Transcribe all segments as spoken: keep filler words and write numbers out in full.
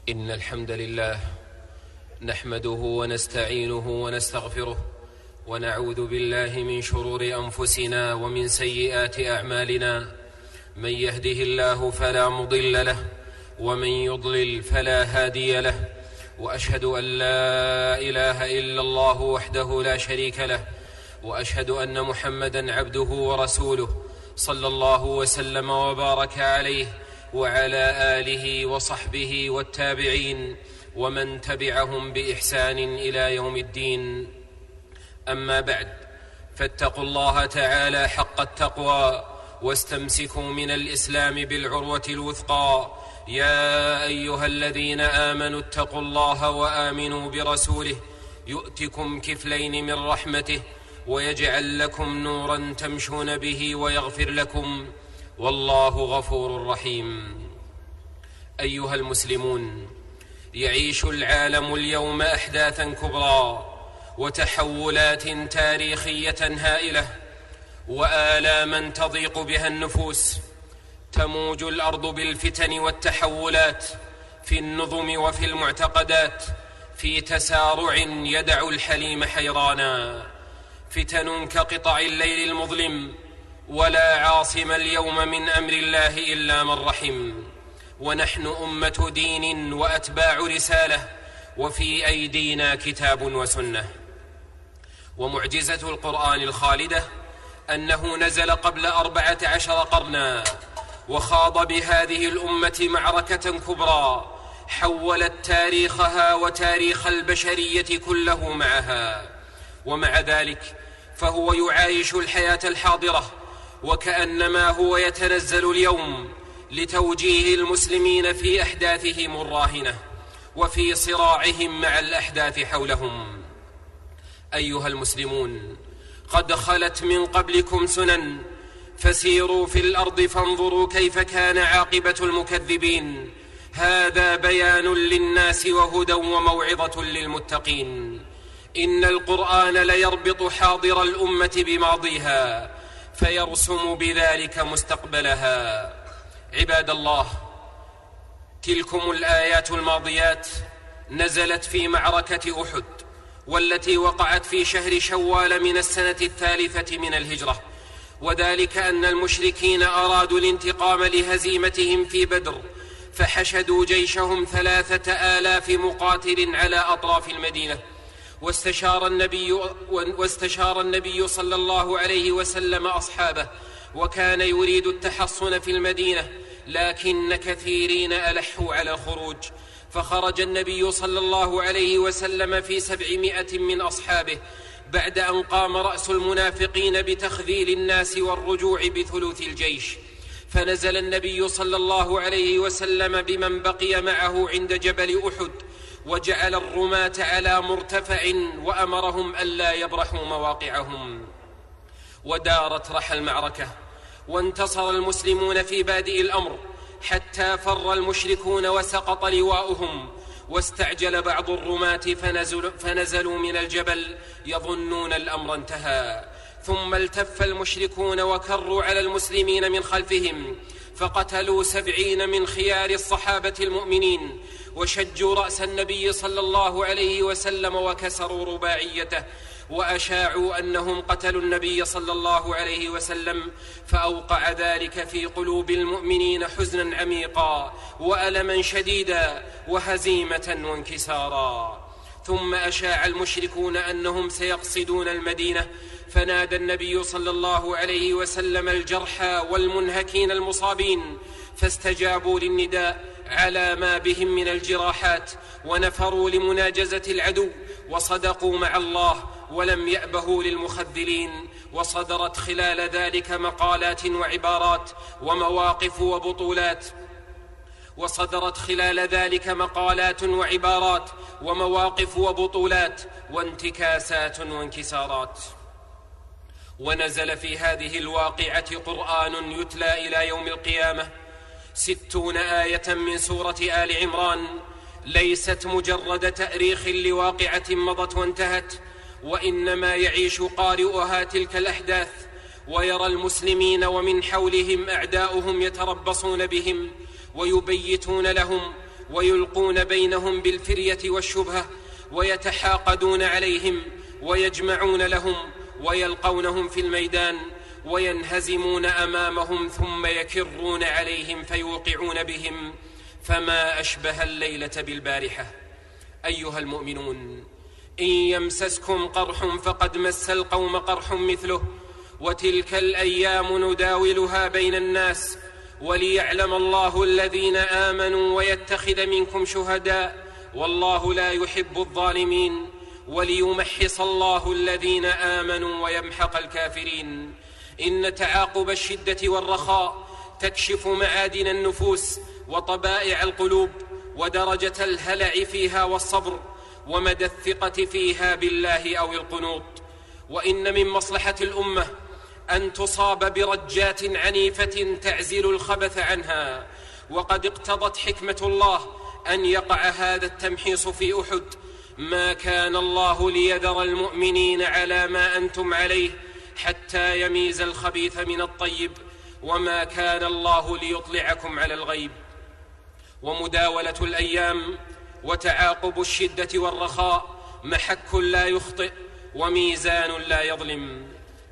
إن الحمد لله نحمده ونستعينه ونستغفره ونعوذ بالله من شرور أنفسنا ومن سيئات أعمالنا. من يهده الله فلا مضل له ومن يضلل فلا هادي له، وأشهد أن لا إله إلا الله وحده لا شريك له، وأشهد أن محمدًا عبده ورسوله صلى الله وسلم وبارك عليه وعلى آله وصحبه والتابعين ومن تبعهم بإحسان إلى يوم الدين. أما بعد، فاتقوا الله تعالى حق التقوى واستمسكوا من الإسلام بالعروة الوثقى. يا أيها الذين آمنوا اتقوا الله وآمنوا برسوله يؤتكم كفلين من رحمته ويجعل لكم نورا تمشون به ويغفر لكم، والله غفور رحيم. أيها المسلمون، يعيش العالم اليوم أحداثا كبرى وتحولات تاريخية هائلة وآلاما تضيق بها النفوس. تموج الأرض بالفتن والتحولات في النظم وفي المعتقدات في تسارع يدع الحليم حيرانا. فتن كقطع الليل المظلم، ولا عاصم اليوم من أمر الله إلا من رحم. ونحن أمة دين وأتباع رسالة، وفي أيدينا كتاب وسنة. ومعجزة القرآن الخالدة أنه نزل قبل أربعة عشر قرنا، وخاض بهذه الأمة معركة كبرى حولت تاريخها وتاريخ البشرية كله معها. ومع ذلك فهو يعايش الحياة الحاضرة وكأنما هو يتنزل اليوم لتوجيه المسلمين في أحداثهم الراهنة وفي صراعهم مع الأحداث حولهم. أيها المسلمون، قد خلت من قبلكم سنن، فسيروا في الأرض فانظروا كيف كان عاقبة المكذبين. هذا بيان للناس وهدى وموعظة للمتقين. إن القرآن ليربط حاضر الأمة بماضيها فيرسم بذلك مستقبلها. عباد الله، تلكم الآيات الماضيات نزلت في معركة أحد، والتي وقعت في شهر شوال من السنة الثالثة من الهجرة. وذلك أن المشركين أرادوا الانتقام لهزيمتهم في بدر، فحشدوا جيشهم ثلاثة آلاف مقاتل على أطراف المدينة. واستشار النبي, واستشار النبي صلى الله عليه وسلم أصحابه، وكان يريد التحصن في المدينة، لكن كثيرين ألحوا على الخروج. فخرج النبي صلى الله عليه وسلم في سبعمائة من أصحابه بعد أن قام رأس المنافقين بتخذيل الناس والرجوع بثلث الجيش. فنزل النبي صلى الله عليه وسلم بمن بقي معه عند جبل أحد، وجعل الرماة على مرتفع وأمرهم ألا يبرحوا مواقعهم. ودارت رحى المعركة، وانتصر المسلمون في بادئ الأمر حتى فر المشركون وسقط لواؤهم. واستعجل بعض الرماة فنزل فنزلوا من الجبل يظنون الأمر انتهى، ثم التف المشركون وكروا على المسلمين من خلفهم، فقتلوا سبعين من خيار الصحابة المؤمنين، وشجوا رأس النبي صلى الله عليه وسلم وكسروا رباعيته، وأشاعوا أنهم قتلوا النبي صلى الله عليه وسلم. فأوقع ذلك في قلوب المؤمنين حزنا عميقا وألما شديدا وهزيمة وانكسارا. ثم أشاع المشركون أنهم سيقصدون المدينة، فنادى النبي صلى الله عليه وسلم الجرحى والمنهكين المصابين، فاستجابوا للنداء على ما بهم من الجراحات، ونفروا لمناجزة العدو، وصدقوا مع الله ولم يأبهوا للمخذلين. وصدرت خلال ذلك مقالات وعبارات ومواقف وبطولات وصدرت خلال ذلك مقالات وعبارات ومواقف وبطولات وانتكاسات وانكسارات. ونزل في هذه الواقعة قرآن يتلى إلى يوم القيامة، ستون آية من سورة آل عمران، ليست مجرد تأريخ لواقعة مضت وانتهت، وإنما يعيش قارئها تلك الأحداث ويرى المسلمين ومن حولهم أعداؤهم يتربصون بهم ويبيتون لهم ويلقون بينهم بالفرية والشبهة، ويتحاقدون عليهم ويجمعون لهم، ويلقونهم في الميدان وينهزمون أمامهم ثم يكرون عليهم فيوقعون بهم، فما أشبه الليلة بالبارحة. أيها المؤمنون، إن يمسسكم قرح فقد مس القوم قرح مثله، وتلك الأيام نداولها بين الناس، وليعلم الله الذين آمنوا ويتخذ منكم شهداء، والله لا يحب الظالمين، وليمحص الله الذين آمنوا ويمحق الكافرين. إن تعاقب الشدة والرخاء تكشف معادن النفوس وطبائع القلوب، ودرجة الهلع فيها والصبر، ومدى الثقة فيها بالله أو القنوط. وإن من مصلحة الأمة أن تصاب برجات عنيفة تعزل الخبث عنها، وقد اقتضت حكمة الله أن يقع هذا التمحيص في أحد. ما كان الله ليذر المؤمنين على ما أنتم عليه حتى يميز الخبيث من الطيب، وما كان الله ليطلعكم على الغيب. ومداولة الأيام وتعاقب الشدة والرخاء محك لا يخطئ وميزان لا يظلم.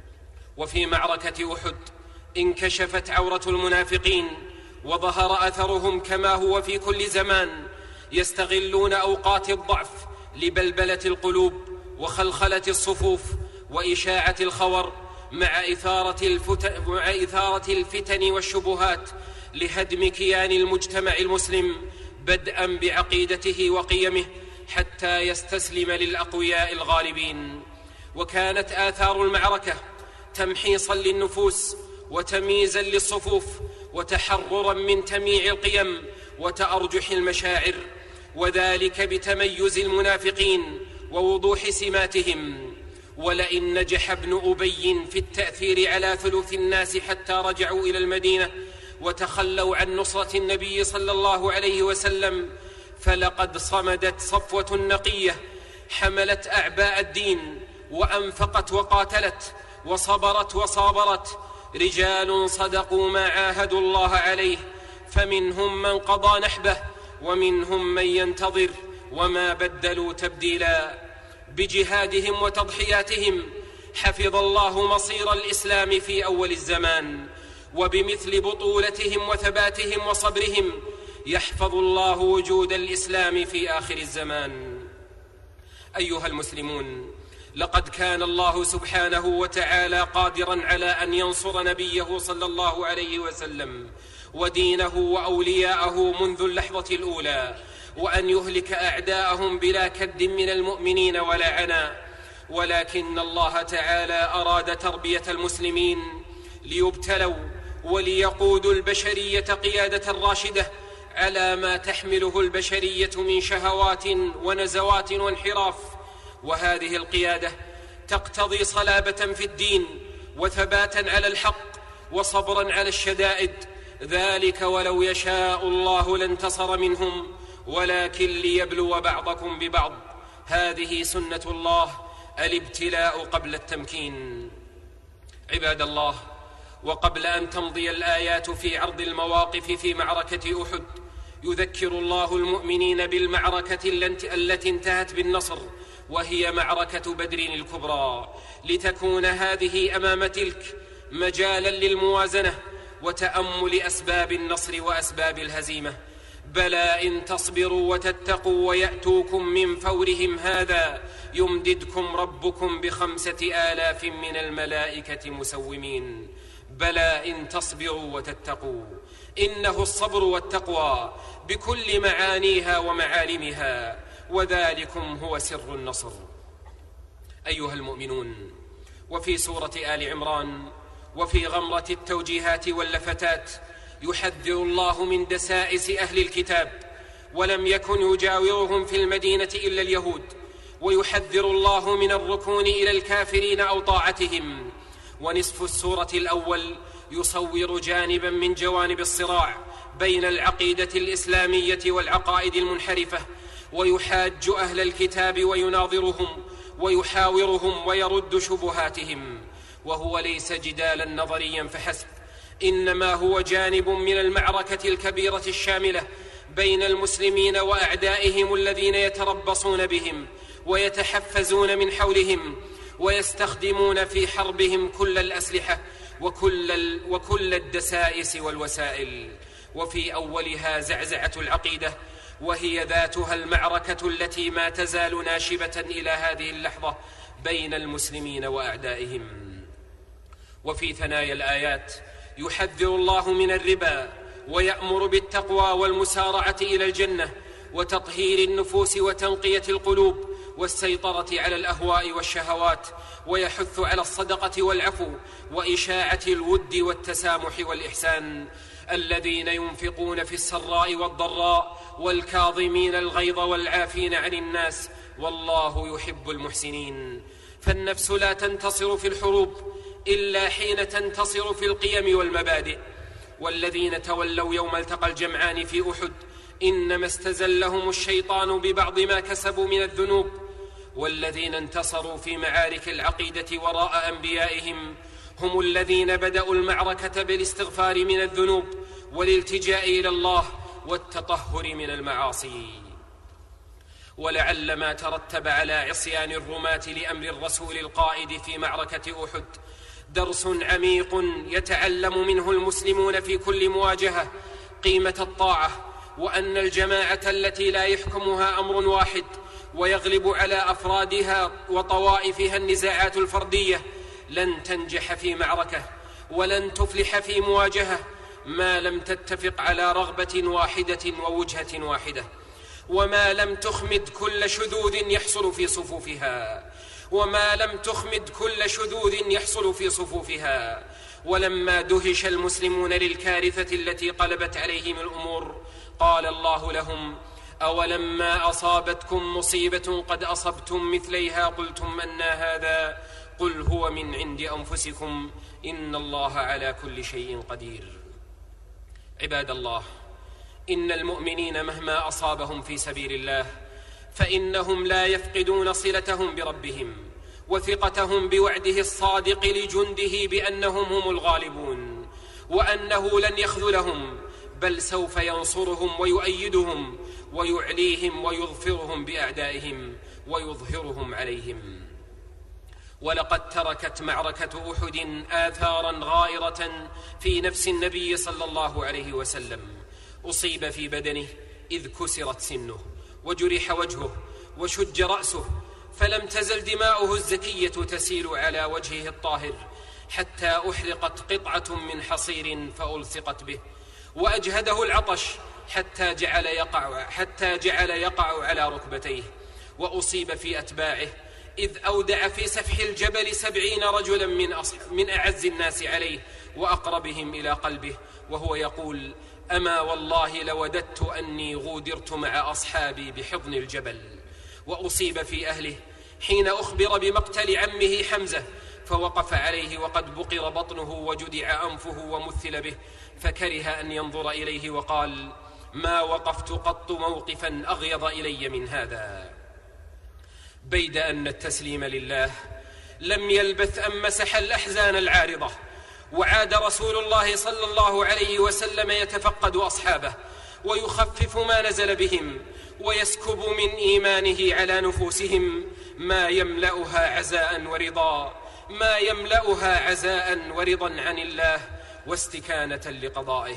وفي معركة أحد انكشفت عورة المنافقين وظهر أثرهم كما هو في كل زمان، يستغلون أوقات الضعف لبلبلة القلوب وخلخلة الصفوف وإشاعة الخور، مع إثارة الفتن, مع إثارة الفتن والشبهات لهدم كيان المجتمع المسلم، بدءا بعقيدته وقيمه حتى يستسلم للأقوياء الغالبين. وكانت آثار المعركة تمحيصا للنفوس وتمييزا للصفوف وتحررا من تمييع القيم وتأرجح المشاعر، وذلك بتميز المنافقين ووضوح سماتهم. ولئن نجح ابن أبي في التأثير على ثلث الناس حتى رجعوا إلى المدينة وتخلوا عن نصرة النبي صلى الله عليه وسلم، فلقد صمدت صفوة نقية حملت أعباء الدين وأنفقت وقاتلت وصبرت وصابرت، رجال صدقوا ما عاهدوا الله عليه، فمنهم من قضى نحبه ومنهم من ينتظر، وما بدلوا تبديلا. بجهادهم وتضحياتهم حفظ الله مصير الإسلام في أول الزمان، وبمثل بطولتهم وثباتهم وصبرهم يحفظ الله وجود الإسلام في آخر الزمان. أيها المسلمون، لقد كان الله سبحانه وتعالى قادرا على أن ينصر نبيه صلى الله عليه وسلم ودينه وأولياءه منذ اللحظة الأولى، وأن يهلك أعداءهم بلا كد من المؤمنين ولا عناء، ولكن الله تعالى أراد تربية المسلمين ليبتلوا وليقودوا البشرية قيادة راشدة على ما تحمله البشرية من شهوات ونزوات وانحراف. وهذه القيادة تقتضي صلابة في الدين وثباتا على الحق وصبرا على الشدائد، ذلك ولو يشاء الله لانتصر منهم، ولكن ليبلو بعضكم ببعض. هذه سنة الله، الابتلاء قبل التمكين. عباد الله، وقبل أن تمضي الآيات في عرض المواقف في معركة أحد، يذكر الله المؤمنين بالمعركة التي انتهت بالنصر، وهي معركة بدر الكبرى، لتكون هذه أمام تلك مجالا للموازنة وتأمل أسباب النصر وأسباب الهزيمة. بلى إن تصبروا وتتقوا ويأتوكم من فورهم هذا يمددكم ربكم بخمسة آلاف من الملائكة مسومين. بلى إن تصبروا وتتقوا، إنه الصبر والتقوى بكل معانيها ومعالمها، وذلكم هو سر النصر. أيها المؤمنون، وفي سورة آل عمران وفي غمرة التوجيهات واللفتات يحذر الله من دسائس أهل الكتاب، ولم يكن يجاورهم في المدينة إلا اليهود، ويحذر الله من الركون إلى الكافرين أو طاعتهم. ونصف السورة الأول يصور جانبا من جوانب الصراع بين العقيدة الإسلامية والعقائد المنحرفة، ويحاج أهل الكتاب ويناظرهم ويحاورهم ويرد شبهاتهم، وهو ليس جدالا نظريا فحسب، إنما هو جانب من المعركة الكبيرة الشاملة بين المسلمين وأعدائهم الذين يتربصون بهم ويتحفزون من حولهم ويستخدمون في حربهم كل الأسلحة وكل, وكل الدسائس والوسائل. وفي أولها زعزعة العقيدة، وهي ذاتها المعركة التي ما تزال ناشبة إلى هذه اللحظة بين المسلمين وأعدائهم. وفي ثنايا الآيات يحذر الله من الربا ويأمر بالتقوى والمسارعة إلى الجنة وتطهير النفوس وتنقية القلوب والسيطرة على الأهواء والشهوات، ويحث على الصدقة والعفو وإشاعة الود والتسامح والإحسان. الذين ينفقون في السراء والضراء والكاظمين الغيظ والعافين عن الناس والله يحب المحسنين. فالنفس لا تنتصر في الحروب إلا حين تنتصر في القيم والمبادئ. والذين تولوا يوم التقى الجمعان في أحد إنما استزلهم الشيطان ببعض ما كسبوا من الذنوب. والذين انتصروا في معارك العقيدة وراء أنبيائهم هم الذين بدأوا المعركة بالاستغفار من الذنوب والالتجاء إلى الله والتطهر من المعاصي. ولعل ما ترتب على عصيان الرماة لأمر الرسول القائد في معركة أحد درس عميق يتعلم منه المسلمون في كل مواجهة قيمة الطاعة، وأن الجماعة التي لا يحكمها أمر واحد ويغلب على أفرادها وطوائفها النزاعات الفردية لن تنجح في معركة ولن تفلح في مواجهة ما لم تتفق على رغبة واحدة ووجهة واحدة، وما لم تخمد كل شذوذ يحصل في صفوفها وما لم تخمد كل شذوذ يحصل في صفوفها. ولما دهش المسلمون للكارثة التي قلبت عليهم الأمور قال الله لهم: أولما أصابتكم مصيبة قد أصبتم مثليها قلتم أنى هذا قل هو من عند أنفسكم إن الله على كل شيء قدير. عباد الله، إن المؤمنين مهما أصابهم في سبيل الله فإنهم لا يفقدون صلتهم بربهم وثقتهم بوعده الصادق لجنده بأنهم هم الغالبون وأنه لن يخذلهم، بل سوف ينصرهم ويؤيدهم ويعليهم ويظفرهم بأعدائهم ويظهرهم عليهم. ولقد تركت معركة أحد آثاراً غائرة في نفس النبي صلى الله عليه وسلم. أصيب في بدنه إذ كسرت سنه وجرح وجهه وشج رأسه، فلم تزل دماؤه الزكية تسيل على وجهه الطاهر حتى أحرقت قطعة من حصير فألصقت به، وأجهده العطش حتى جعل يقع, حتى جعل يقع على ركبتيه. وأصيب في أتباعه إذ أودع في سفح الجبل سبعين رجلا من, من أعز الناس عليه وأقربهم إلى قلبه وهو يقول: أما والله لوددت أني غودرت مع أصحابي بحضن الجبل. وأصيب في أهله حين أخبر بمقتل عمه حمزة فوقف عليه وقد بقر بطنه وجدع أنفه ومثل به، فكره أن ينظر إليه وقال: ما وقفت قط موقفا أغيض إلي من هذا. بيد أن التسليم لله لم يلبث أن مسح الأحزان العارضة، وعاد رسول الله صلى الله عليه وسلم يتفقد أصحابه ويخفف ما نزل بهم ويسكب من إيمانه على نفوسهم ما يملأها عزاء ورضا ما يملأها عزاء ورضا عن الله واستكانة لقضائه.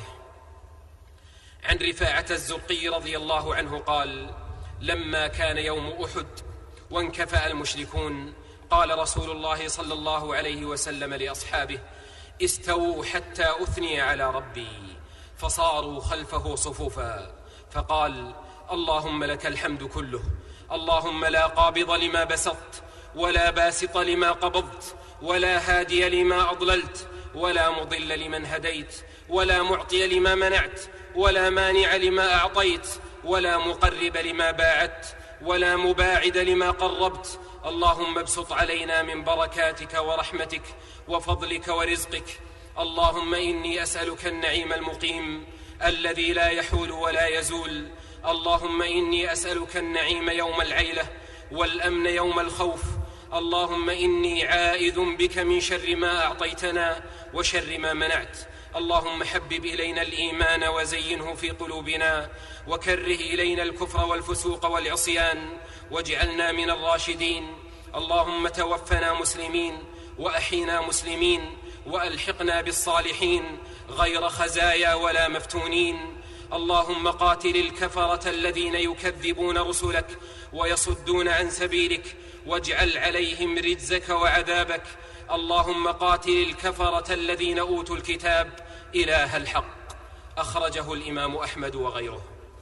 عن رفاعة الزرقي رضي الله عنه قال: لما كان يوم أحد وانكفأ المشركون قال رسول الله صلى الله عليه وسلم لأصحابه: استووا حتى أثني على ربي، فصاروا خلفه صفوفا، فقال: اللهم لك الحمد كله، اللهم لا قابض لما بسطت ولا باسط لما قبضت ولا هادي لما أضللت ولا مضل لمن هديت ولا معطي لما منعت ولا مانع لما أعطيت ولا مقرب لما باعدت ولا مباعد لما قربت. اللهم ابسط علينا من بركاتك ورحمتك وفضلك ورزقك. اللهم إني أسألك النعيم المقيم الذي لا يحول ولا يزول. اللهم إني أسألك النعيم يوم العيلة والأمن يوم الخوف. اللهم إني عائذ بك من شر ما أعطيتنا وشر ما منعت. اللهم حبب إلينا الإيمان وزينه في قلوبنا وكره إلينا الكفر والفسوق والعصيان واجعلنا من الراشدين. اللهم توفنا مسلمين وأحينا مسلمين وألحقنا بالصالحين غير خزايا ولا مفتونين. اللهم قاتل الكفرة الذين يكذبون رسلك ويصدون عن سبيلك واجعل عليهم رجزك وعذابك. اللهم قاتل الكفرة الذين أوتوا الكتاب إله الحق. أخرجه الإمام أحمد وغيره.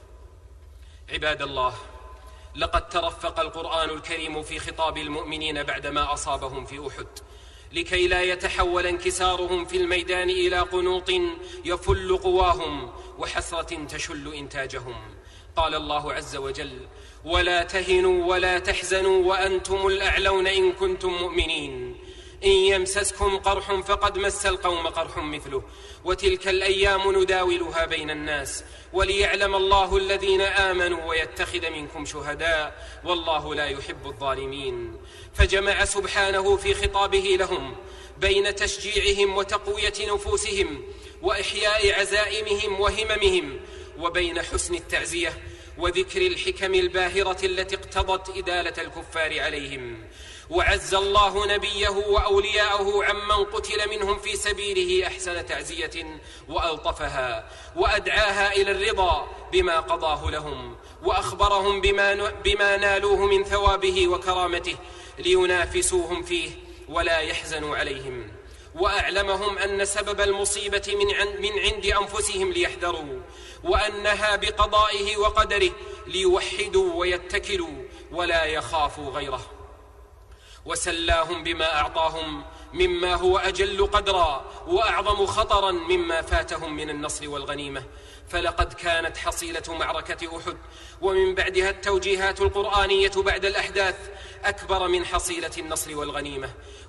عباد الله، لقد ترفق القرآن الكريم في خطاب المؤمنين بعدما أصابهم في أحد لكي لا يتحول انكسارهم في الميدان إلى قنوط يفل قواهم وحسرة تشل إنتاجهم. قال الله عز وجل: ولا تهنوا ولا تحزنوا وأنتم الأعلون إن كنتم مؤمنين. إن يمسسكم قرح فقد مس القوم قرح مثله وتلك الأيام نداولها بين الناس وليعلم الله الذين آمنوا ويتخذ منكم شهداء والله لا يحب الظالمين. فجمع سبحانه في خطابه لهم بين تشجيعهم وتقوية نفوسهم وإحياء عزائمهم وهممهم وبين حسن التعزية وذكر الحكم الباهرة التي اقتضت إدالة الكفار عليهم. وعز الله نبيه وأولياءه عمن قتل منهم في سبيله أحسن تعزية وألطفها وأدعاها إلى الرضا بما قضاه لهم وأخبرهم بما, بما نالوه من ثوابه وكرامته لينافسوهم فيه ولا يحزنوا عليهم. وأعلمهم أن سبب المصيبة من عند أنفسهم ليحذروا وأنها بقضائه وقدره ليوحدوا ويتكلوا ولا يخافوا غيره. وسلاهم بما أعطاهم مما هو أجل قدرا وأعظم خطرا مما فاتهم من النصر والغنيمة. فلقد كانت حصيلة معركة أحد ومن بعدها التوجيهات القرآنية بعد الأحداث أكبر من حصيلة النصر والغنيمة.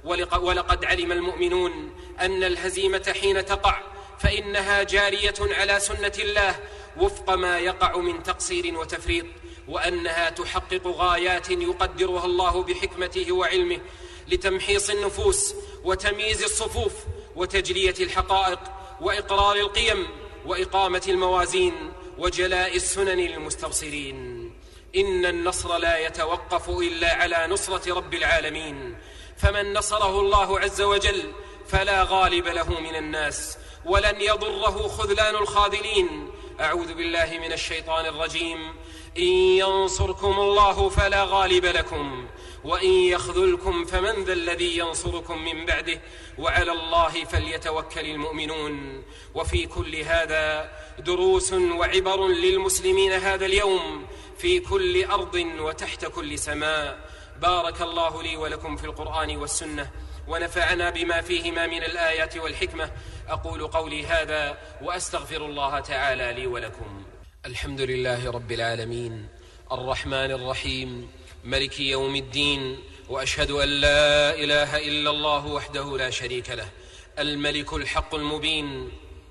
ولقد علم المؤمنون أن الهزيمة حين تقع فإنها جارية على سنة الله وفق ما يقع من تقصير وتفريط، وأنها تحقق غايات يقدرها الله بحكمته وعلمه لتمحيص النفوس وتمييز الصفوف وتجلية الحقائق وإقرار القيم وإقامة الموازين وجلاء السنن للمستبصرين. إن النصر لا يتوقف إلا على نصرة رب العالمين، فمن نصره الله عز وجل فلا غالب له من الناس ولن يضره خذلان الخاذلين. أعوذ بالله من الشيطان الرجيم. إن ينصركم الله فلا غالب لكم وإن يخذلكم فمن ذا الذي ينصركم من بعده وعلى الله فليتوكل المؤمنون. وفي كل هذا دروس وعبر للمسلمين هذا اليوم في كل أرض وتحت كل سماء. بارك الله لي ولكم في القرآن والسنة ونفعنا بما فيهما من الآيات والحكمة. أقول قولي هذا وأستغفر الله تعالى لي ولكم. الحمد لله رب العالمين الرحمن الرحيم ملك يوم الدين، وأشهد أن لا إله إلا الله وحده لا شريك له الملك الحق المبين،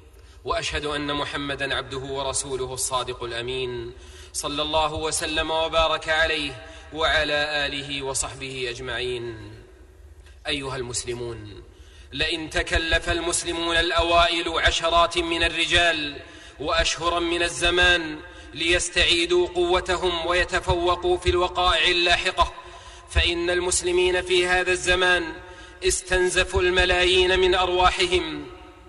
وأشهد أن محمدًا عبده ورسوله الصادق الأمين، صلى الله وسلم وبارك عليه وعلى آله وصحبه أجمعين. أيها المسلمون، لئن تكلف المسلمون الأوائل عشرات من الرجال وأشهرا من الزمان ليستعيدوا قوتهم ويتفوقوا في الوقائع اللاحقة، فإن المسلمين في هذا الزمان استنزفوا الملايين من أرواحهم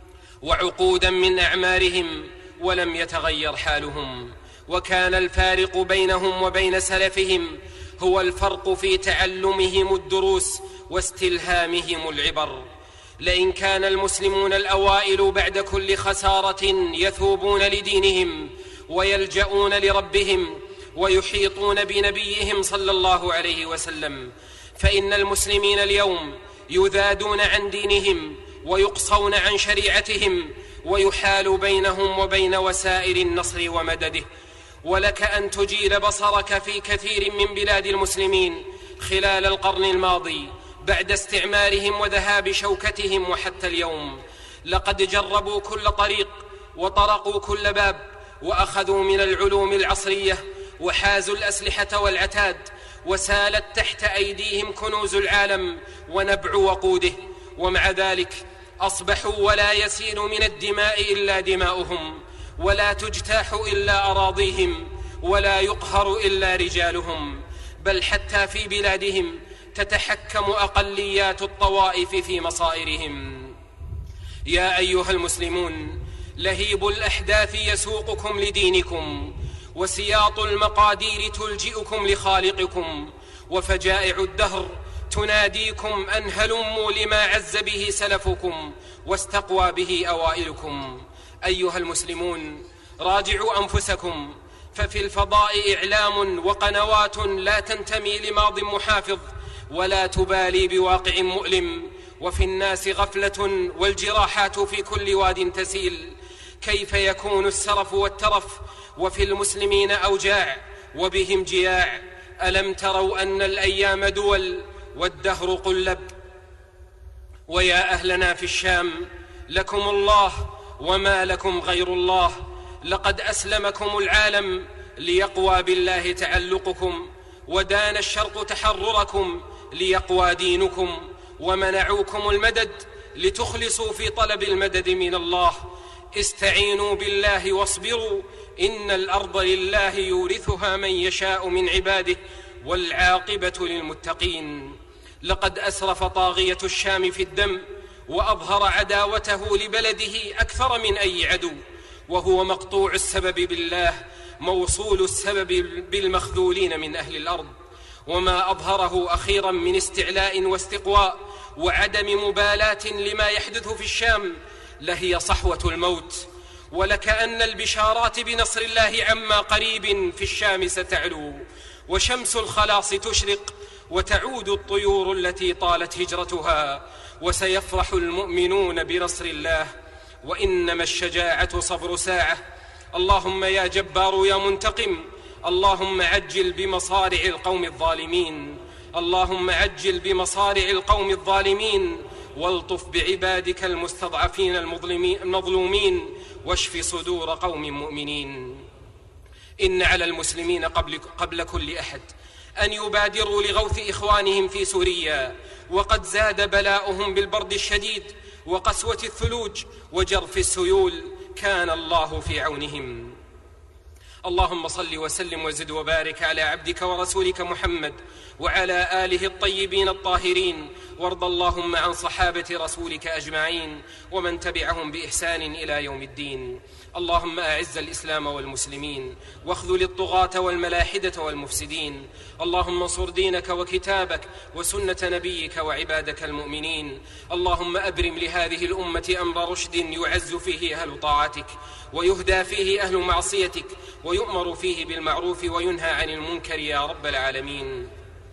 وعقودا من أعمارهم ولم يتغير حالهم. وكان الفارق بينهم وبين سلفهم هو الفرق في تعلمهم الدروس واستلهامهم العبر. لئن كان المسلمون الأوائل بعد كل خسارة يثوبون لدينهم ويلجؤون لربهم ويحيطون بنبيهم صلى الله عليه وسلم، فإن المسلمين اليوم يذادون عن دينهم ويقصون عن شريعتهم ويحال بينهم وبين وسائل النصر ومدده. ولك أن تجيل بصرك في كثير من بلاد المسلمين خلال القرن الماضي بعد استعمارهم وذهاب شوكتهم وحتى اليوم، لقد جربوا كل طريق وطرقوا كل باب وأخذوا من العلوم العصرية وحازوا الأسلحة والعتاد، وسالت تحت أيديهم كنوز العالم ونبع وقوده، ومع ذلك أصبحوا ولا يسيل من الدماء إلا دماؤهم، ولا تجتاح إلا أراضيهم، ولا يقهر إلا رجالهم، بل حتى في بلادهم تتحكم أقليات الطوائف في مصائرهم. يا أيها المسلمون، لهيب الأحداث يسوقكم لدينكم، وسياط المقادير تلجئكم لخالقكم، وفجائع الدهر تناديكم أن هلموا لما عز به سلفكم واستقوى به أوائلكم. أيها المسلمون، راجعوا أنفسكم، ففي الفضاء إعلام وقنوات لا تنتمي لماض محافظ ولا تبالي بواقع مؤلم، وفي الناس غفلة والجراحات في كل واد تسيل. كيف يكون السرف والترف وفي المسلمين أوجاع وبهم جياع؟ ألم تروا أن الأيام دول والدهر قلب؟ ويا أهلنا في الشام، لكم الله وما لكم غير الله، لقد أسلمكم العالم ليقوى بالله تعلقكم، ودان الشرق تحرركم ليقوى دينكم، ومنعوكم المدد لتخلصوا في طلب المدد من الله. استعينوا بالله واصبروا، إن الأرض لله يورثها من يشاء من عباده، والعاقبة للمتقين. لقد أسرف طاغية الشام في الدم، وأظهر عداوته لبلده أكثر من أي عدو، وهو مقطوع السبب بالله، موصول السبب بالمخذولين من أهل الأرض. وما أظهره أخيرا من استعلاء واستقواء وعدم مبالاة لما يحدث في الشام لهي صحوة الموت، ولكأن البشارات بنصر الله عما قريب في الشام ستعلو، وشمس الخلاص تشرق، وتعود الطيور التي طالت هجرتها، وسيفرح المؤمنون بنصر الله. وإنما الشجاعة صبر ساعة. اللهم يا جبار يا منتقم، اللهم عجل بمصارع القوم الظالمين، اللهم عجل بمصارع القوم الظالمين، والطف بعبادك المستضعفين المظلومين، واشف صدور قوم مؤمنين. إن على المسلمين قبل, قبل كل أحد أن يبادروا لغوث إخوانهم في سوريا، وقد زاد بلاؤهم بالبرد الشديد وقسوة الثلوج وجرف السيول، كان الله في عونهم. اللهم صل وسلم وزد وبارك على عبدك ورسولك محمد وعلى آله الطيبين الطاهرين، وارض اللهم عن صحابة رسولك أجمعين ومن تبعهم بإحسان إلى يوم الدين. اللهم أعز الإسلام والمسلمين، واخذل الطغاة والملاحدة والمفسدين. اللهم انصر دينك وكتابك وسنة نبيك وعبادك المؤمنين. اللهم أبرم لهذه الأمة أمر رشد يعز فيه أهل طاعتك، ويهدى فيه أهل معصيتك، ويؤمر فيه بالمعروف وينهى عن المنكر يا رب العالمين.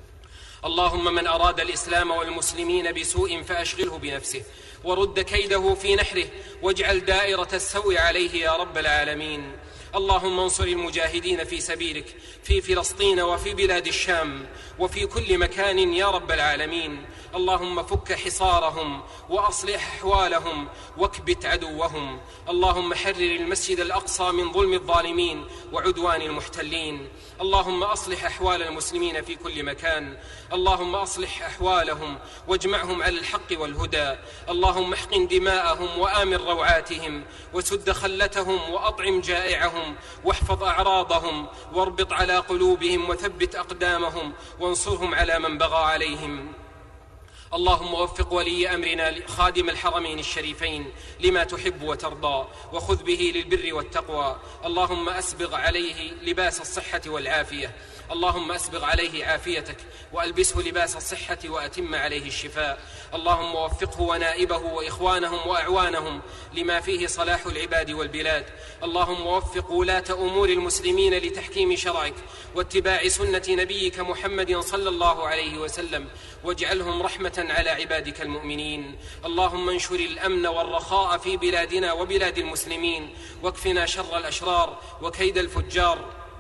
اللهم من أراد الإسلام والمسلمين بسوء فأشغله بنفسه، ورد كيده في نحره، واجعل دائرة السوء عليه يا رب العالمين. اللهم انصر المجاهدين في سبيلك في فلسطين وفي بلاد الشام وفي كل مكان يا رب العالمين. اللهم فك حصارهم وأصلح أحوالهم واكبت عدوهم. اللهم حرر المسجد الأقصى من ظلم الظالمين وعدوان المحتلين. اللهم أصلح أحوال المسلمين في كل مكان. اللهم أصلح أحوالهم واجمعهم على الحق والهدى. اللهم احقن دماءهم وآمن روعاتهم، وسد خلتهم وأطعم جائعهم، واحفظ أعراضهم، واربط على قلوبهم، وثبت أقدامهم، وانصرهم على من بغى عليهم. اللهم وفق ولي أمرنا خادم الحرمين الشريفين لما تحب وترضى، وخذ به للبر والتقوى. اللهم أسبغ عليه لباس الصحة والعافية. اللهم أسبغ عليه عافيتك، وألبسه لباس الصحة، وأتم عليه الشفاء. اللهم وفقه ونائبه وإخوانهم وأعوانهم لما فيه صلاح العباد والبلاد. اللهم وفق ولاة أمور المسلمين لتحكيم شرعك واتباع سنة نبيك محمد صلى الله عليه وسلم، واجعلهم رحمة على عبادك المؤمنين. اللهم انشر الأمن والرخاء في بلادنا وبلاد المسلمين، واكفنا شر الأشرار وكيد الفجار.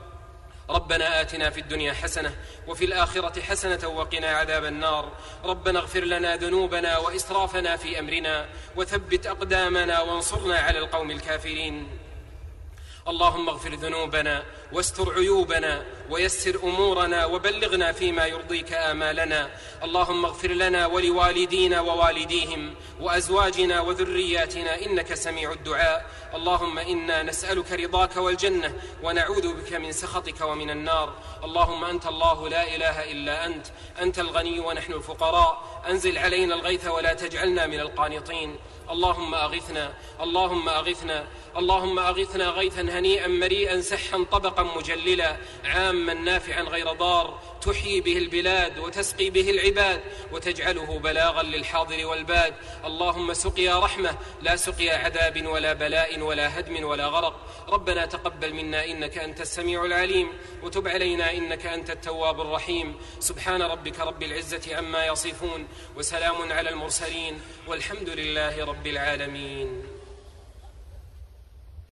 ربنا آتنا في الدنيا حسنة وفي الآخرة حسنة وقنا عذاب النار. ربنا اغفر لنا ذنوبنا وإسرافنا في أمرنا، وثبت أقدامنا وانصرنا على القوم الكافرين. اللهم اغفر ذنوبنا واستر عيوبنا ويسر أمورنا وبلغنا فيما يرضيك آمالنا. اللهم اغفر لنا ولوالدينا ووالديهم وأزواجنا وذرياتنا إنك سميع الدعاء. اللهم إنا نسألك رضاك والجنة ونعوذ بك من سخطك ومن النار. اللهم أنت الله لا إله إلا أنت، أنت الغني ونحن الفقراء، أنزل علينا الغيث ولا تجعلنا من القانطين. اللهم أغثنا اللهم أغثنا اللهم أغثنا غيثا هنيئا مريئا سحا طبقا مجللا عاما نافعا غير ضار، تحيي به البلاد وتسقي به العباد وتجعله بلاغا للحاضر والباد. اللهم سقيا رحمة لا سقيا عذاب ولا بلاء ولا هدم ولا غرق. ربنا تقبل منا إنك أنت السميع العليم وتب علينا إنك أنت التواب الرحيم. سبحان ربك رب العزة عما يصفون وسلام على المرسلين والحمد لله رب العالمين.